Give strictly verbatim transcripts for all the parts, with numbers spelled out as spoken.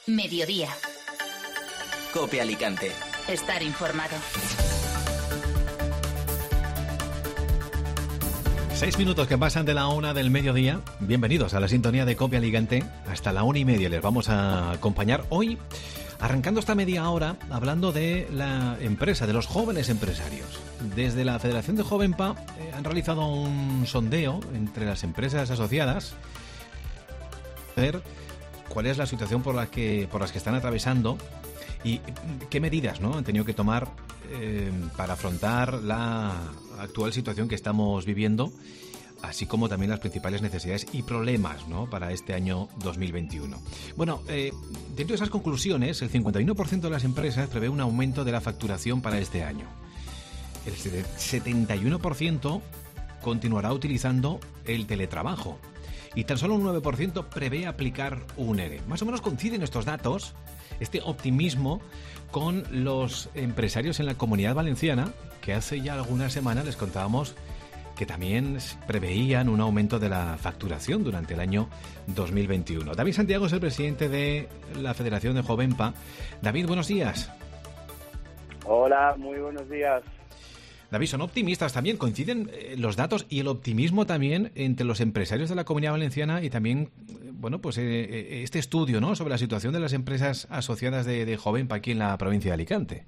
Mediodía. COPE Alicante. Estar informado. Seis minutos que pasan de la una del mediodía. Bienvenidos a la sintonía de COPE Alicante. Hasta la una y media les vamos a acompañar hoy, arrancando esta media hora, hablando de la empresa, de los jóvenes empresarios. Desde la Federación de Jovenpa eh, han realizado un sondeo entre las empresas asociadas, a ver cuál es la situación por la que por las que están atravesando y qué medidas, ¿no?, han tenido que tomar eh, para afrontar la actual situación que estamos viviendo, así como también las principales necesidades y problemas, ¿no?, para este año dos mil veintiuno. Bueno, eh, dentro de esas conclusiones, el cincuenta y uno por ciento de las empresas prevé un aumento de la facturación para este año. El setenta y uno por ciento continuará utilizando el teletrabajo y tan solo un nueve por ciento prevé aplicar un ERE. Más o menos coinciden estos datos, este optimismo, con los empresarios en la Comunidad Valenciana, que hace ya algunas semanas les contábamos que también preveían un aumento de la facturación durante el año dos mil veintiuno. David Santiago es el presidente de la Federación de Jovenpa. David, buenos días. Hola, muy buenos días. David, son optimistas también, coinciden los datos y el optimismo también entre los empresarios de la Comunidad Valenciana y también, bueno, pues eh, este estudio, ¿no?, sobre la situación de las empresas asociadas de, de Jovenpa aquí en la provincia de Alicante.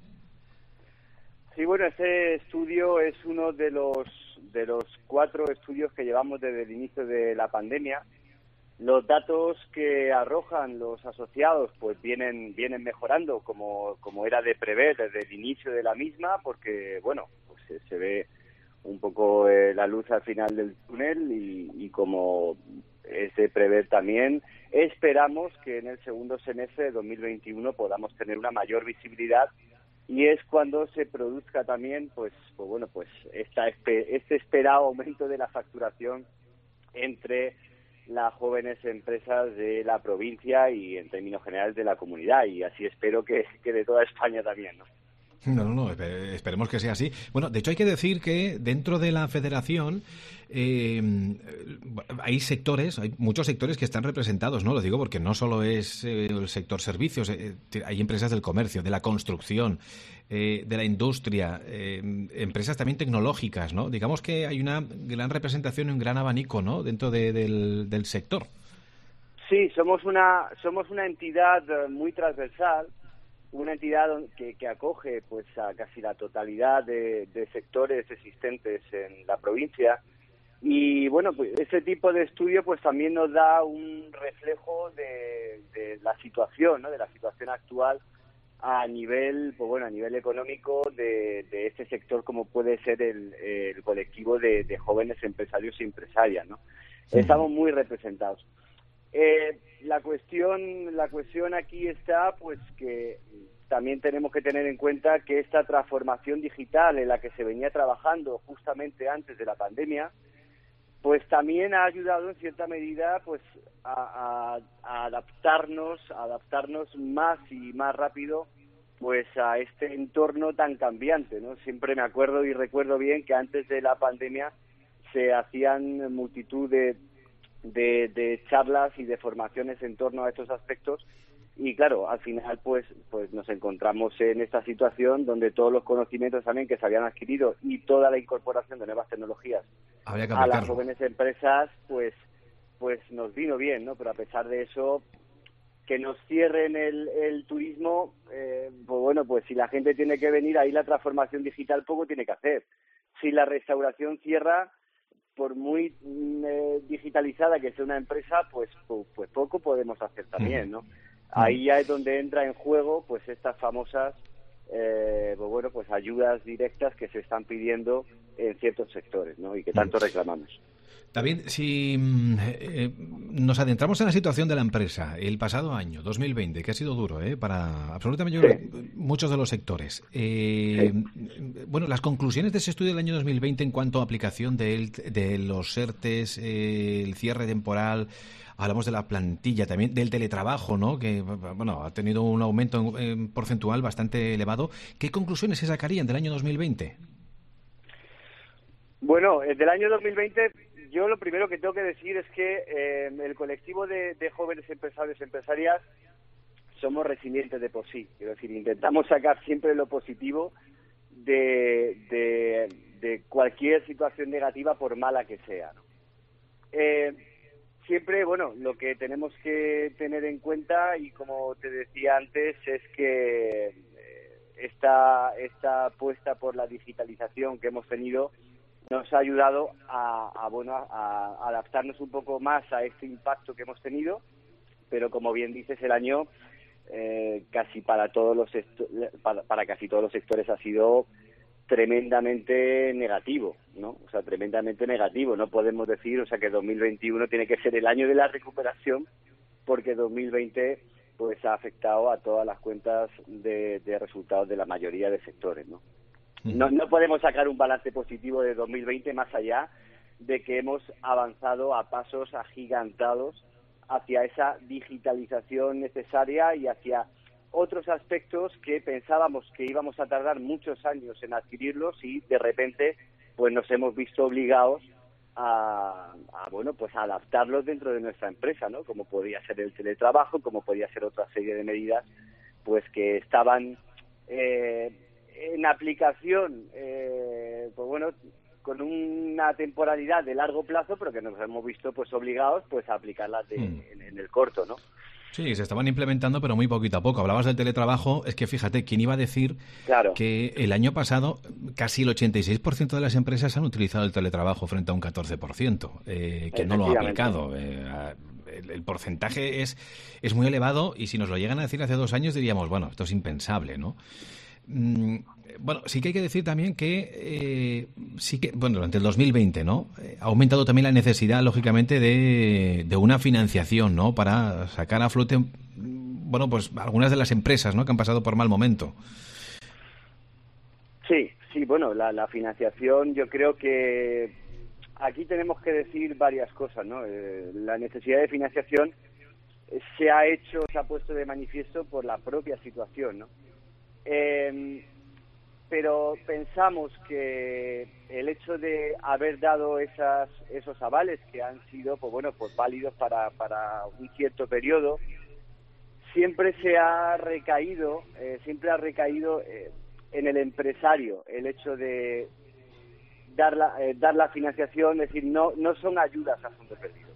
Sí, bueno, este estudio es uno de los de los cuatro estudios que llevamos desde el inicio de la pandemia. Los datos que arrojan los asociados pues vienen vienen mejorando como como era de prever desde el inicio de la misma, porque bueno, pues se, se ve un poco eh, la luz al final del túnel y, y como es de prever también, esperamos que en el segundo semestre de dos mil veintiuno podamos tener una mayor visibilidad. Y es cuando se produzca también, pues, pues bueno, pues esta, este esperado aumento de la facturación entre las jóvenes empresas de la provincia y en términos generales de la comunidad. Y así espero que, que de toda España también, ¿no? No, no, no, esperemos que sea así. Bueno, de hecho hay que decir que dentro de la federación eh, hay sectores, hay muchos sectores que están representados, ¿no? Lo digo porque no solo es eh, el sector servicios, eh, hay empresas del comercio, de la construcción, eh, de la industria, eh, empresas también tecnológicas, ¿no? Digamos que hay una gran representación y un gran abanico, ¿no?, dentro de, del, del sector. Sí, somos una, somos una entidad muy transversal, una entidad que, que acoge pues a casi la totalidad de, de sectores existentes en la provincia y bueno, pues ese tipo de estudio pues también nos da un reflejo de, de la situación, ¿no?, de la situación actual a nivel, pues bueno, a nivel económico de, de este sector, como puede ser el, el colectivo de, de jóvenes empresarios y empresarias, ¿no? Sí. Estamos muy representados. Eh, la cuestión la cuestión aquí está pues que también tenemos que tener en cuenta que esta transformación digital en la que se venía trabajando justamente antes de la pandemia pues también ha ayudado en cierta medida pues a, a, a adaptarnos a adaptarnos más y más rápido pues a este entorno tan cambiante, ¿no? Siempre me acuerdo y recuerdo bien que antes de la pandemia se hacían multitud de De, de charlas y de formaciones en torno a estos aspectos y claro, al final pues pues nos encontramos en esta situación donde todos los conocimientos también que se habían adquirido y toda la incorporación de nuevas tecnologías a las jóvenes empresas pues pues nos vino bien, ¿no? Pero a pesar de eso, que nos cierren el, el turismo, eh, pues bueno, pues si la gente tiene que venir, ahí la transformación digital poco tiene que hacer. Si la restauración cierra, por muy eh, digitalizada que sea una empresa, pues, pues pues poco podemos hacer también, ¿no? Ahí ya es donde entra en juego pues estas famosas eh, pues bueno, pues ayudas directas que se están pidiendo en ciertos sectores, ¿no?, y que tanto reclamamos. David, si eh, nos adentramos en la situación de la empresa el pasado año, dos mil veinte, que ha sido duro ¿eh? para absolutamente yo creo, sí. muchos de los sectores. Eh, sí. Bueno, las conclusiones de ese estudio del año dos mil veinte en cuanto a aplicación de, él, de los ERTES, eh, el cierre temporal, hablamos de la plantilla también, del teletrabajo, ¿no?, que bueno ha tenido un aumento en, en porcentual bastante elevado. ¿Qué conclusiones se sacarían del año dos mil veinte? Bueno, del año dos mil veinte... yo lo primero que tengo que decir es que eh, el colectivo de, de jóvenes empresarios y empresarias somos resilientes de por sí. Quiero decir, intentamos sacar siempre lo positivo de, de, de cualquier situación negativa, por mala que sea, ¿no? Eh, siempre, bueno, lo que tenemos que tener en cuenta, y como te decía antes, es que eh, esta, esta apuesta por la digitalización que hemos tenido nos ha ayudado a, a, bueno, a, a adaptarnos un poco más a este impacto que hemos tenido, pero como bien dices, el año eh, casi para todos los para, para casi todos los sectores ha sido tremendamente negativo, ¿no? O sea, tremendamente negativo. No podemos decir, o sea, que dos mil veintiuno tiene que ser el año de la recuperación, porque dos mil veinte pues ha afectado a todas las cuentas de, de resultados de la mayoría de sectores, ¿no? No, no podemos sacar un balance positivo de dos mil veinte más allá de que hemos avanzado a pasos agigantados hacia esa digitalización necesaria y hacia otros aspectos que pensábamos que íbamos a tardar muchos años en adquirirlos, y de repente pues nos hemos visto obligados a, a bueno pues a adaptarlos dentro de nuestra empresa, ¿no? Como podía ser el teletrabajo, como podía ser otra serie de medidas pues que estaban eh, en aplicación, eh, pues bueno, con una temporalidad de largo plazo, pero que nos hemos visto pues obligados pues a aplicarlas de, mm. en, en el corto, ¿no? Sí, se estaban implementando, pero muy poquito a poco. Hablabas del teletrabajo, es que fíjate, ¿quién iba a decir claro. que el año pasado casi el ochenta y seis por ciento de las empresas han utilizado el teletrabajo frente a un catorce por ciento eh, que no lo ha aplicado? Eh, el, el porcentaje es, es muy elevado, y si nos lo llegan a decir hace dos años diríamos, bueno, esto es impensable, ¿no? Mm, bueno, sí que hay que decir también que eh, sí que, bueno, durante el dos mil veinte, ¿no? Eh, ha aumentado también la necesidad, lógicamente, de, de una financiación, ¿no? Para sacar a flote, bueno, pues algunas de las empresas, ¿no? Que han pasado por mal momento. Sí, sí, bueno, la, la financiación, yo creo que aquí tenemos que decir varias cosas, ¿no? Eh, la necesidad de financiación se ha hecho, se ha puesto de manifiesto por la propia situación, ¿no? Eh, pero pensamos que el hecho de haber dado esas, esos avales que han sido, pues bueno, pues válidos para, para un cierto periodo, siempre se ha recaído, eh, siempre ha recaído eh, en el empresario el hecho de dar la, eh, dar la financiación, es decir, no, no son ayudas a fondo perdido.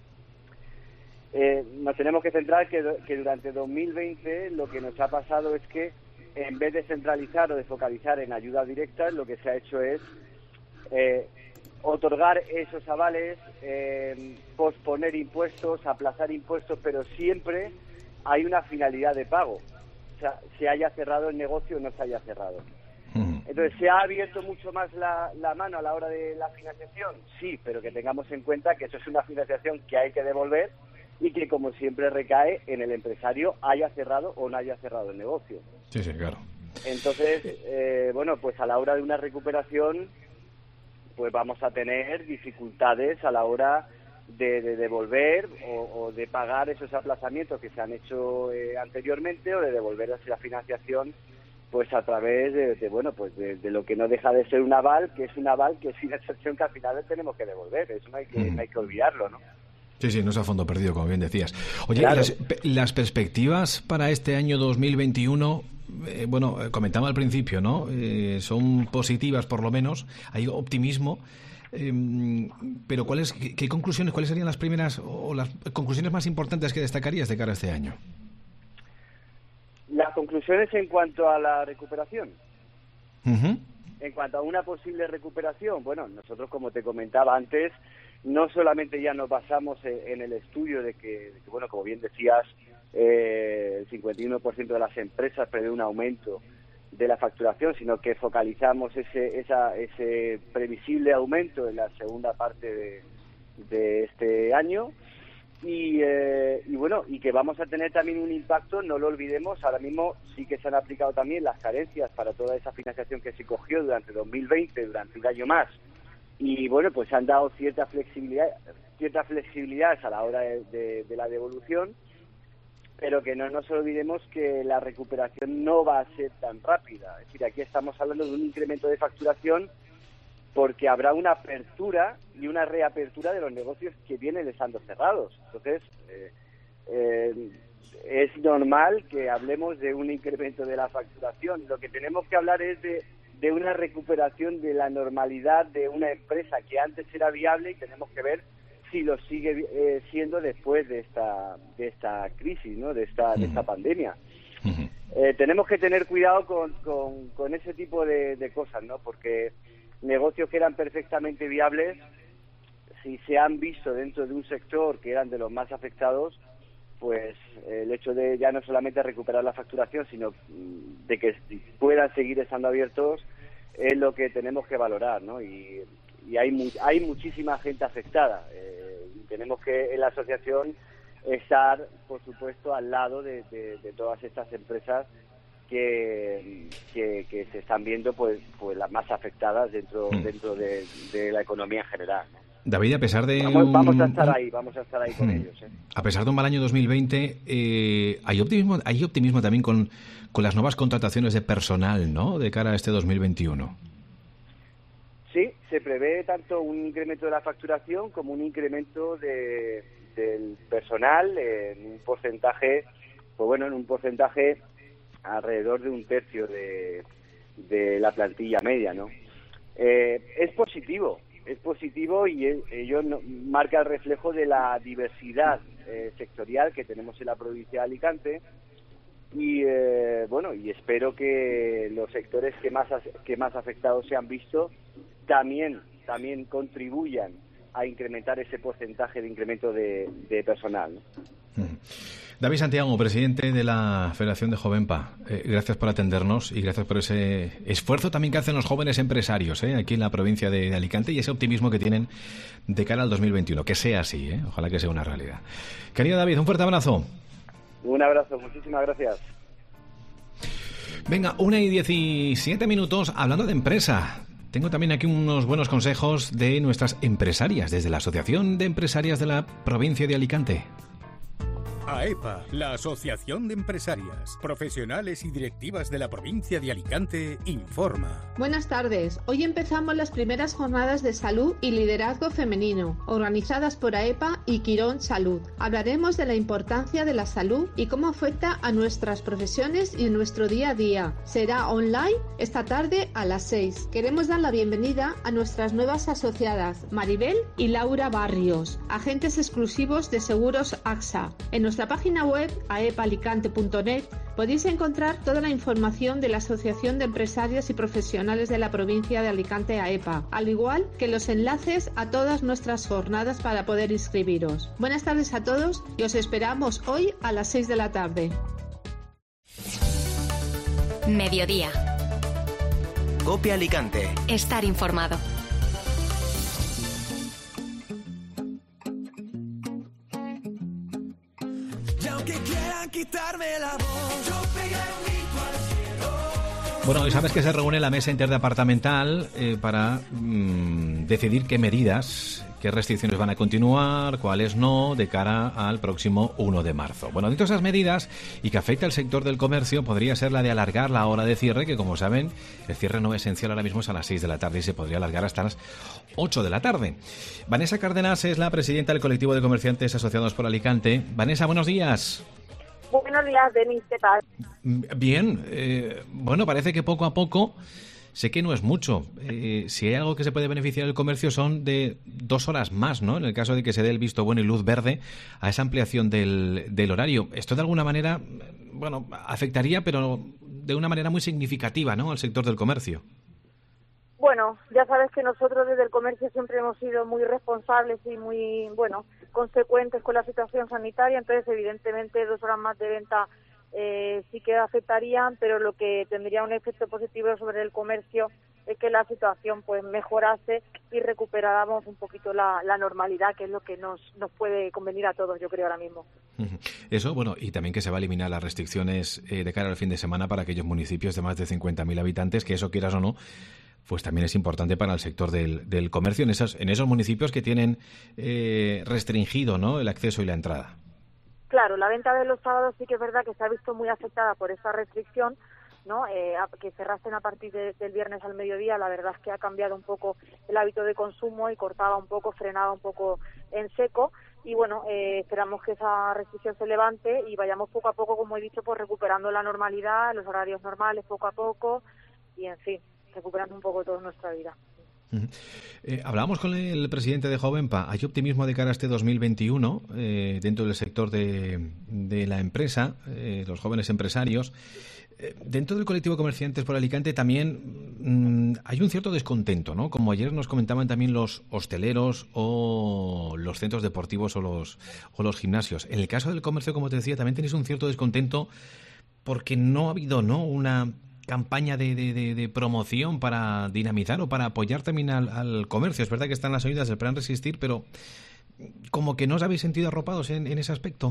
Eh, nos tenemos que centrar que, que durante dos mil veinte lo que nos ha pasado es que en vez de centralizar o de focalizar en ayudas directas, lo que se ha hecho es eh, otorgar esos avales, eh, posponer impuestos, aplazar impuestos, pero siempre hay una finalidad de pago. O sea, se haya cerrado el negocio o no se haya cerrado. Entonces, ¿se ha abierto mucho más la, la mano a la hora de la financiación? Sí, pero que tengamos en cuenta que eso es una financiación que hay que devolver y que, como siempre, recae en el empresario, haya cerrado o no haya cerrado el negocio. Sí, sí, claro. Entonces, eh, bueno, pues a la hora de una recuperación, pues vamos a tener dificultades a la hora de, de devolver o, o de pagar esos aplazamientos que se han hecho eh, anteriormente, o de devolver la financiación pues a través de, de bueno pues de, de lo que no deja de ser un aval, que es un aval que es una excepción que al final tenemos que devolver. Eso no hay que, mm. no hay que olvidarlo, ¿no? Sí, sí, no es a fondo perdido, como bien decías. Oye, claro. las, las perspectivas para este año dos mil veintiuno, eh, bueno, comentaba al principio, ¿no? Eh, son positivas, por lo menos, hay optimismo, eh, pero ¿cuáles, qué, qué conclusiones, cuáles serían las primeras o las conclusiones más importantes que destacarías de cara a este año? Las conclusiones en cuanto a la recuperación. Uh-huh. En cuanto a una posible recuperación, bueno, nosotros, como te comentaba antes, no solamente ya nos basamos en el estudio de que, de que bueno, como bien decías, eh, el cincuenta y uno por ciento de las empresas prevé un aumento de la facturación, sino que focalizamos ese esa, ese previsible aumento en la segunda parte de, de este año. Y, eh, y bueno, y que vamos a tener también un impacto, no lo olvidemos, ahora mismo sí que se han aplicado también las carencias para toda esa financiación que se cogió durante dos mil veinte, durante un año más, y bueno, pues han dado cierta flexibilidad, cierta flexibilidad a la hora de, de, de la devolución, pero que no nos olvidemos que la recuperación no va a ser tan rápida. Es decir, aquí estamos hablando de un incremento de facturación porque habrá una apertura y una reapertura de los negocios que vienen estando cerrados. Entonces, eh, eh, es normal que hablemos de un incremento de la facturación. Lo que tenemos que hablar es de, de una recuperación de la normalidad de una empresa que antes era viable, y tenemos que ver si lo sigue eh, siendo después de esta de esta crisis, ¿no? de esta de esta pandemia. Eh, tenemos que tener cuidado con, con, con ese tipo de, de cosas, ¿no? Porque negocios que eran perfectamente viables, si se han visto dentro de un sector que eran de los más afectados, pues el hecho de ya no solamente recuperar la facturación, sino de que puedan seguir estando abiertos, es lo que tenemos que valorar, ¿no? Y, y hay mu hay muchísima gente afectada. Eh, y tenemos que en la asociación estar, por supuesto, al lado de, de, de todas estas empresas que, que, que se están viendo pues pues las más afectadas dentro mm. dentro de, de la economía en general, ¿no? David, a pesar de... Vamos, un, vamos a estar ahí, vamos a estar ahí con hmm, ellos. ¿eh? A pesar de un mal año dos mil veinte, eh, hay optimismo hay optimismo también con, con las nuevas contrataciones de personal, ¿no?, de cara a este dos mil veintiuno. Sí, se prevé tanto un incremento de la facturación como un incremento de, del personal en un porcentaje, pues bueno, en un porcentaje alrededor de un tercio de, de la plantilla media, ¿no? Eh, es positivo. Es positivo y ello no, marca el reflejo de la diversidad eh, sectorial que tenemos en la provincia de Alicante y eh, bueno, y espero que los sectores que más que más afectados se han visto también también contribuyan a incrementar ese porcentaje de incremento de, de personal, ¿no? Mm. David Santiago, presidente de la Federación de Jovenpa, eh, gracias por atendernos y gracias por ese esfuerzo también que hacen los jóvenes empresarios eh, aquí en la provincia de, de Alicante y ese optimismo que tienen de cara al dos mil veintiuno. Que sea así, eh, ojalá que sea una realidad. Querido David, un fuerte abrazo. Un abrazo, muchísimas gracias. Venga, una y diecisiete minutos hablando de empresa. Tengo también aquí unos buenos consejos de nuestras empresarias desde la Asociación de Empresarias de la provincia de Alicante. AEPA, la Asociación de Empresarias, Profesionales y Directivas de la provincia de Alicante, informa. Buenas tardes. Hoy empezamos las primeras jornadas de salud y liderazgo femenino, organizadas por AEPA y Quirón Salud. Hablaremos de la importancia de la salud y cómo afecta a nuestras profesiones y nuestro día a día. Será online esta tarde a las seis. Queremos dar la bienvenida a nuestras nuevas asociadas, Maribel y Laura Barrios, agentes exclusivos de Seguros A X A. En nuestra página web a e p a alicante punto net podéis encontrar toda la información de la Asociación de Empresarios y Profesionales de la provincia de Alicante AEPA, al igual que los enlaces a todas nuestras jornadas para poder inscribiros. Buenas tardes a todos y os esperamos hoy a las seis de la tarde. Mediodía. Copia Alicante. Estar informado. Bueno, y sabes que se reúne la mesa interdepartamental eh, para mmm, decidir qué medidas, qué restricciones van a continuar, cuáles no, de cara al próximo uno de marzo. Bueno, dentro de esas medidas y que afecta al sector del comercio podría ser la de alargar la hora de cierre, que como saben, el cierre no esencial ahora mismo es a las seis de la tarde y se podría alargar hasta las ocho de la tarde. Vanessa Cárdenas es la presidenta del colectivo de comerciantes asociados por Alicante. Vanessa, buenos días. Buenos días, Denis, ¿qué tal? Bien, eh, bueno, parece que poco a poco, sé que no es mucho, eh, si hay algo que se puede beneficiar del comercio son de dos horas más, ¿no?, en el caso de que se dé el visto bueno y luz verde a esa ampliación del, del horario. Esto de alguna manera, bueno, afectaría, pero de una manera muy significativa, ¿no?, al sector del comercio. Bueno, ya sabes que nosotros desde el comercio siempre hemos sido muy responsables y muy, bueno, consecuentes con la situación sanitaria, entonces evidentemente dos horas más de venta eh, sí que afectarían, pero lo que tendría un efecto positivo sobre el comercio es que la situación pues mejorase y recuperáramos un poquito la, la normalidad, que es lo que nos, nos puede convenir a todos, yo creo, ahora mismo. Eso, bueno, y también que se va a eliminar las restricciones eh, de cara al fin de semana para aquellos municipios de más de cincuenta mil habitantes, que eso, quieras o no, pues también es importante para el sector del, del comercio en esos, en esos municipios que tienen eh, restringido, ¿no?, el acceso y la entrada. Claro, la venta de los sábados sí que es verdad que se ha visto muy afectada por esa restricción, ¿no? Eh, a, que cerrasen a partir de, del viernes al mediodía. La verdad es que ha cambiado un poco el hábito de consumo y cortaba un poco, frenaba un poco en seco, y bueno, eh, esperamos que esa restricción se levante y vayamos poco a poco, como he dicho, pues recuperando la normalidad, los horarios normales poco a poco y, en fin, recuperando un poco toda nuestra vida. Uh-huh. Eh, hablábamos con el presidente de Jovenpa. Hay optimismo de cara a este dos mil veintiuno eh, dentro del sector de, de la empresa, eh, los jóvenes empresarios. Eh, dentro del colectivo de comerciantes por Alicante también mmm, hay un cierto descontento, ¿no? Como ayer nos comentaban también los hosteleros o los centros deportivos o los, o los gimnasios. En el caso del comercio, como te decía, también tenéis un cierto descontento porque no ha habido, ¿no?, una campaña de, de, de, de promoción para dinamizar o para apoyar también al, al comercio. Es verdad que están las ayudas del Plan Resistir, pero como que no os habéis sentido arropados en, en ese aspecto.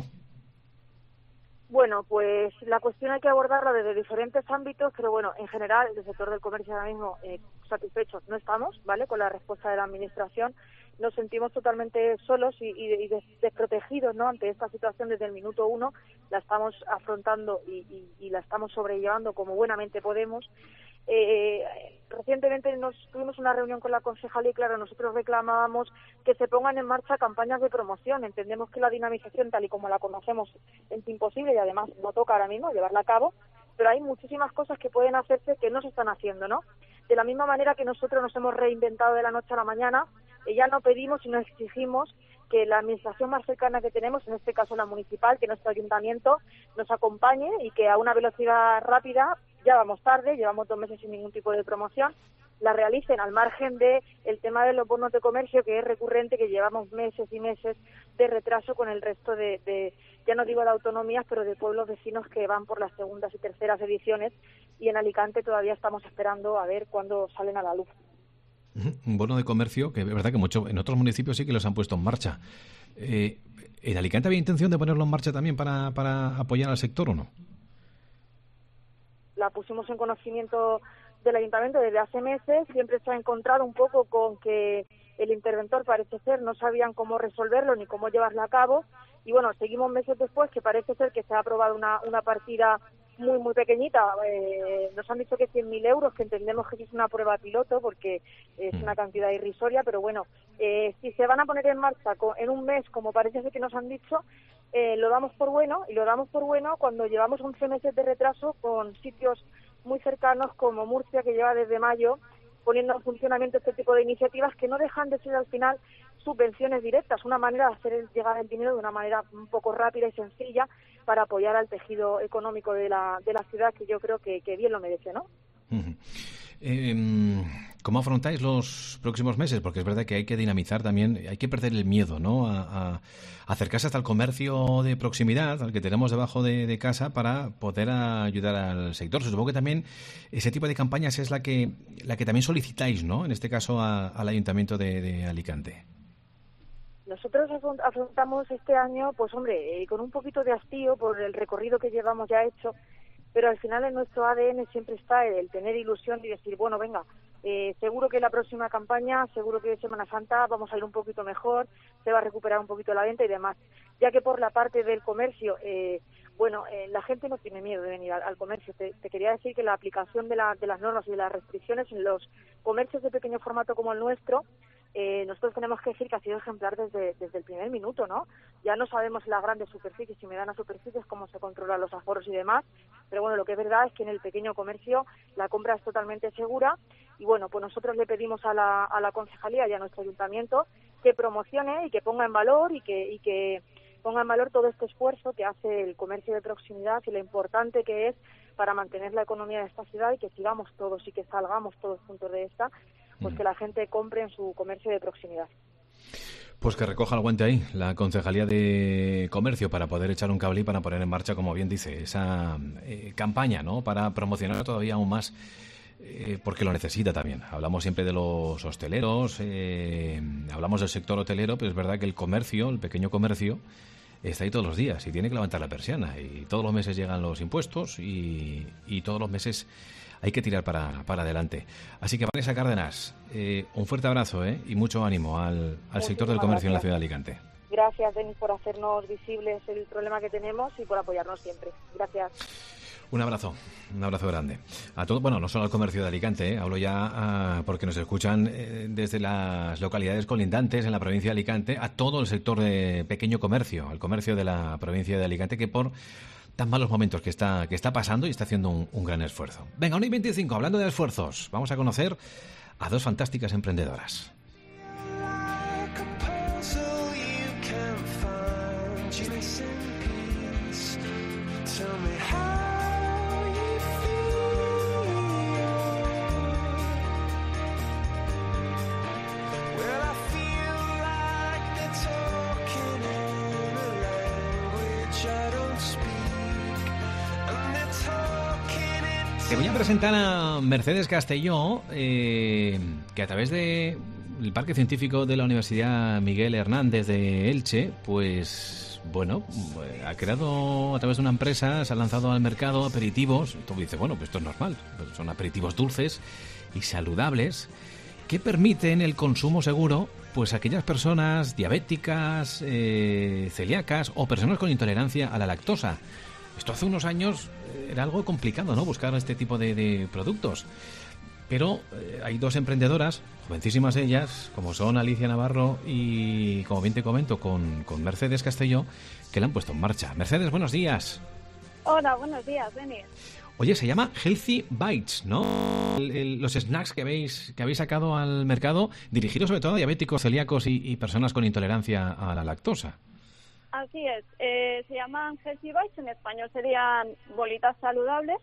Bueno, pues la cuestión hay que abordarla desde diferentes ámbitos, pero bueno, en general, el sector del comercio ahora mismo eh, satisfechos no estamos, ¿vale?, con la respuesta de la Administración. Nos sentimos totalmente solos y, y, y des, desprotegidos, ¿no?, ante esta situación desde el minuto uno. La estamos afrontando y, y, y la estamos sobrellevando como buenamente podemos. Eh, recientemente nos tuvimos una reunión con la concejalía y claro, nosotros reclamábamos que se pongan en marcha campañas de promoción. Entendemos que la dinamización tal y como la conocemos es imposible y además no toca ahora mismo llevarla a cabo, pero hay muchísimas cosas que pueden hacerse que no se están haciendo, ¿no? De la misma manera que nosotros nos hemos reinventado de la noche a la mañana, eh, ya no pedimos sino exigimos que la administración más cercana que tenemos, en este caso la municipal, que nuestro ayuntamiento nos acompañe y que a una velocidad rápida, ya vamos tarde, llevamos dos meses sin ningún tipo de promoción, la realicen al margen de el tema de los bonos de comercio, que es recurrente, que llevamos meses y meses de retraso con el resto de, de ya no digo de autonomías, pero de pueblos vecinos que van por las segundas y terceras ediciones, y en Alicante todavía estamos esperando a ver cuándo salen a la luz. Un bono de comercio que es verdad que mucho, en otros municipios sí que los han puesto en marcha. Eh, ¿En Alicante había intención de ponerlo en marcha también para, para apoyar al sector o no? La pusimos en conocimiento del ayuntamiento desde hace meses. Siempre se ha encontrado un poco con que el interventor, parece ser, no sabían cómo resolverlo ni cómo llevarlo a cabo. Y bueno, seguimos meses después, que parece ser que se ha aprobado una, una partida muy, muy pequeñita. Eh, nos han dicho que cien mil euros, que entendemos que es una prueba piloto porque es una cantidad irrisoria, pero bueno, eh, si se van a poner en marcha con, en un mes, como parece ser que nos han dicho, eh, lo damos por bueno, y lo damos por bueno cuando llevamos once meses de retraso con sitios muy cercanos como Murcia, que lleva desde mayo poniendo en funcionamiento este tipo de iniciativas que no dejan de ser al final subvenciones directas, una manera de hacer llegar el dinero de una manera un poco rápida y sencilla para apoyar al tejido económico de la de la ciudad, que yo creo que, que bien lo merece, ¿no? Uh-huh. Eh, ¿Cómo afrontáis los próximos meses? Porque es verdad que hay que dinamizar también, hay que perder el miedo, ¿no?, a, a acercarse hasta el comercio de proximidad, al que tenemos debajo de, de casa, para poder ayudar al sector. Supongo que también ese tipo de campañas es la que la que también solicitáis, ¿no?, en este caso a, al Ayuntamiento de, de Alicante. Nosotros afrontamos este año, pues hombre, eh, con un poquito de hastío por el recorrido que llevamos ya hecho, pero al final en nuestro A D N siempre está el tener ilusión y decir, bueno, venga, eh, seguro que la próxima campaña, seguro que Semana Santa vamos a ir un poquito mejor, se va a recuperar un poquito la venta y demás. Ya que por la parte del comercio, eh, bueno, eh, la gente no tiene miedo de venir al, al comercio. Te, te quería decir que la aplicación de, la, de las normas y de las restricciones en los comercios de pequeño formato como el nuestro, Eh, nosotros tenemos que decir que ha sido ejemplar desde desde el primer minuto, ¿no? Ya no sabemos las grandes superficies y medianas superficies cómo se controlan los aforos y demás, pero bueno, lo que es verdad es que en el pequeño comercio la compra es totalmente segura y bueno, pues nosotros le pedimos a la a la concejalía y a nuestro ayuntamiento que promocione y que ponga en valor y que y que ponga en valor todo este esfuerzo que hace el comercio de proximidad y lo importante que es para mantener la economía de esta ciudad y que sigamos todos y que salgamos todos juntos de esta, pues que la gente compre en su comercio de proximidad. Pues que recoja el guante ahí la Concejalía de Comercio para poder echar un cable y para poner en marcha, como bien dice, esa eh, campaña, ¿no?, para promocionar todavía aún más, eh, porque lo necesita también. Hablamos siempre de los hosteleros, eh, hablamos del sector hotelero, pero es verdad que el comercio, el pequeño comercio, está ahí todos los días y tiene que levantar la persiana y todos los meses llegan los impuestos y, y todos los meses hay que tirar para, para adelante. Así que, Vanessa Cárdenas, eh, un fuerte abrazo eh, y mucho ánimo al, al sector del comercio gracias. En la ciudad de Alicante. Gracias, Denis, por hacernos visibles el problema que tenemos y por apoyarnos siempre. Gracias. Un abrazo, un abrazo grande. A todo, bueno, no solo al comercio de Alicante, ¿eh? Hablo ya uh, porque nos escuchan eh, desde las localidades colindantes en la provincia de Alicante, a todo el sector de pequeño comercio, al comercio de la provincia de Alicante, que por tan malos momentos que está, que está pasando y está haciendo un, un gran esfuerzo. Venga, una y veinticinco, hablando de esfuerzos, vamos a conocer a dos fantásticas emprendedoras. Te voy a presentar a Mercedes Castelló, eh, que a través de el Parque Científico de la Universidad Miguel Hernández de Elche, pues bueno, ha creado a través de una empresa, se ha lanzado al mercado aperitivos. Tú dices, bueno, pues esto es normal, son aperitivos dulces y saludables que permiten el consumo seguro, pues a aquellas personas diabéticas, eh, celíacas o personas con intolerancia a la lactosa. Esto hace unos años era algo complicado, ¿no?, buscar este tipo de, de productos. Pero eh, hay dos emprendedoras, jovencísimas ellas, como son Alicia Navarro y, como bien te comento, con, con Mercedes Castelló, que la han puesto en marcha. Mercedes, buenos días. Hola, buenos días, Denis. Oye, se llama Healthy Bites, ¿no? El, el, los snacks que habéis, que habéis sacado al mercado, dirigidos sobre todo a diabéticos, celíacos y, y personas con intolerancia a la lactosa. Así es, eh, se llaman Healthy Bites, en español serían bolitas saludables,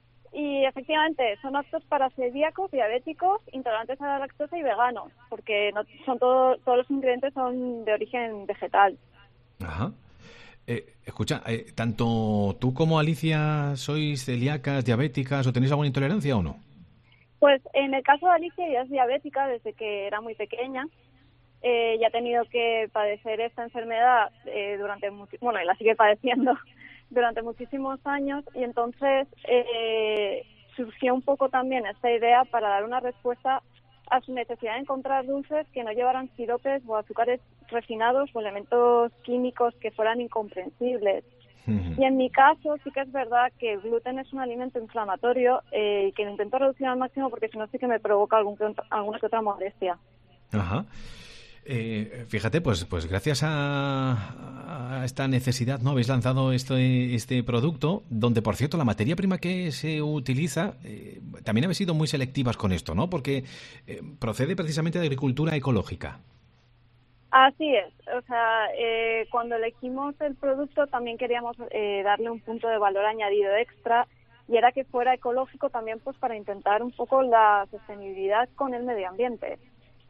y efectivamente son aptos para celíacos, diabéticos, intolerantes a la lactosa y veganos, porque no, son todo, todos los ingredientes son de origen vegetal. Ajá. Eh, escucha, eh, ¿tanto tú como Alicia sois celíacas, diabéticas o tenéis alguna intolerancia o no? Pues en el caso de Alicia, ella es diabética desde que era muy pequeña. Eh, ya ha tenido que padecer esta enfermedad eh, durante mucho, bueno, y la sigue padeciendo durante muchísimos años, y entonces eh, surgió un poco también esta idea para dar una respuesta a su necesidad de encontrar dulces que no llevaran siropes o azúcares refinados o elementos químicos que fueran incomprensibles. Uh-huh. Y en mi caso sí que es verdad que el gluten es un alimento inflamatorio eh, y que lo intento reducir al máximo, porque si no sí que me provoca algún, alguna que otra molestia. Ajá. Eh, fíjate, pues, pues gracias a, a esta necesidad, ¿no?, habéis lanzado este, este producto, donde, por cierto, la materia prima que se utiliza, eh, también habéis sido muy selectivas con esto, ¿no?, porque eh, procede precisamente de agricultura ecológica. Así es, o sea, eh, cuando elegimos el producto también queríamos eh, darle un punto de valor añadido extra, y era que fuera ecológico también, pues para intentar un poco la sostenibilidad con el medio ambiente.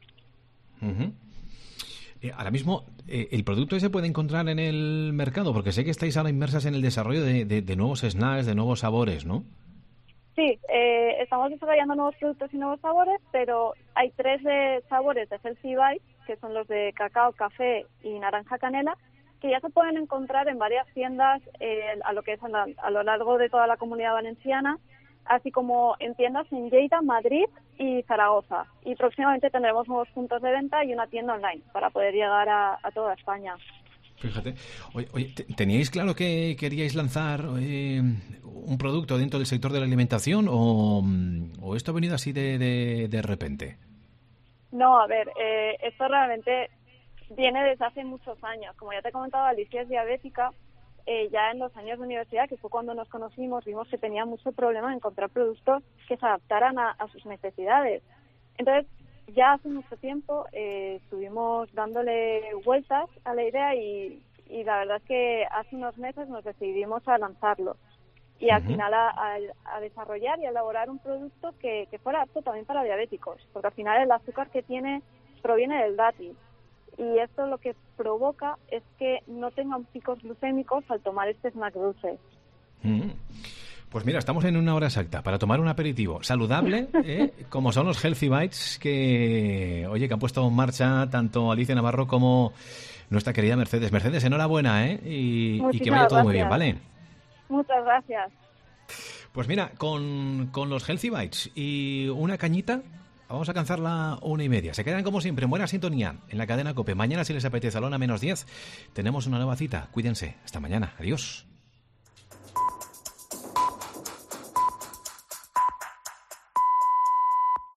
Uh-huh. Eh, ahora mismo, eh, ¿el producto se puede encontrar en el mercado? Porque sé que estáis ahora inmersas en el desarrollo de, de, de nuevos snacks, de nuevos sabores, ¿no? Sí, eh, estamos desarrollando nuevos productos y nuevos sabores, pero hay tres de sabores de Healthy Bites, que son los de cacao, café y naranja canela, que ya se pueden encontrar en varias tiendas eh, a lo que es a, la, a lo largo de toda la Comunidad Valenciana, así como en tiendas en Lleida, Madrid y Zaragoza. Y próximamente tendremos nuevos puntos de venta y una tienda online para poder llegar a, a toda España. Fíjate. Oye, oye, ¿teníais claro que queríais lanzar eh, un producto dentro del sector de la alimentación o, o esto ha venido así de, de, de repente? No, a ver, eh, esto realmente viene desde hace muchos años. Como ya te he comentado, Alicia es diabética. Eh, ya en los años de universidad, que fue cuando nos conocimos, vimos que tenía mucho problema en encontrar productos que se adaptaran a, a sus necesidades. Entonces, ya hace mucho tiempo eh, estuvimos dándole vueltas a la idea y, y la verdad es que hace unos meses nos decidimos a lanzarlo y al uh-huh. final a, a, a desarrollar y a elaborar un producto que, que fuera apto también para diabéticos, porque al final el azúcar que tiene proviene del dátil. Y esto lo que provoca es que no tengan picos glucémicos al tomar este snack dulce. Mm. Pues mira, estamos en una hora exacta para tomar un aperitivo saludable, ¿eh? como son los Healthy Bites, que, oye, que han puesto en marcha tanto Alicia Navarro como nuestra querida Mercedes. Mercedes, enhorabuena, ¿eh? Y, y que vaya todo gracias. Muy bien, ¿vale? Muchas gracias. Pues mira, con, con los Healthy Bites y una cañita, vamos a alcanzar la una y media. Se quedan como siempre en buena sintonía en la cadena COPE. Mañana, si les apetece, a la una menos diez, tenemos una nueva cita. Cuídense. Hasta mañana. Adiós.